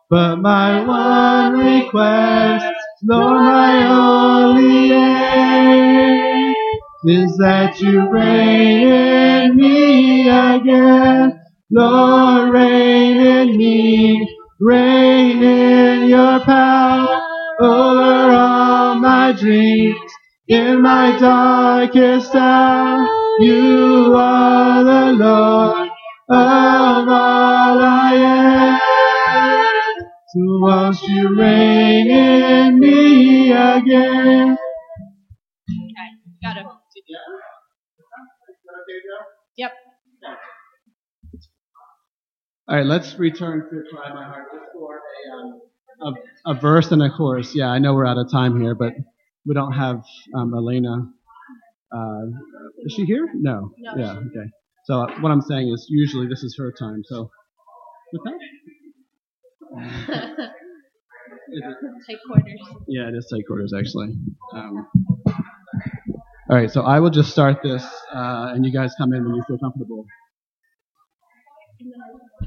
But my one request, Lord, my only aim, is that you reign in me again. Lord, reign in me, reign in your power over all my dreams. In my darkest hour, you are the Lord of all I am. So won't you reign in me again? Okay, got it. Yep. All right, let's return to Try My Heart just for a verse and a chorus. Yeah, I know we're out of time here, but we don't have Elena. Is she here? No. Yeah. Okay. So what I'm saying is, usually this is her time. So with that. Tight quarters. Yeah, it is tight quarters actually. All right, so I will just start this, and you guys come in when you feel comfortable.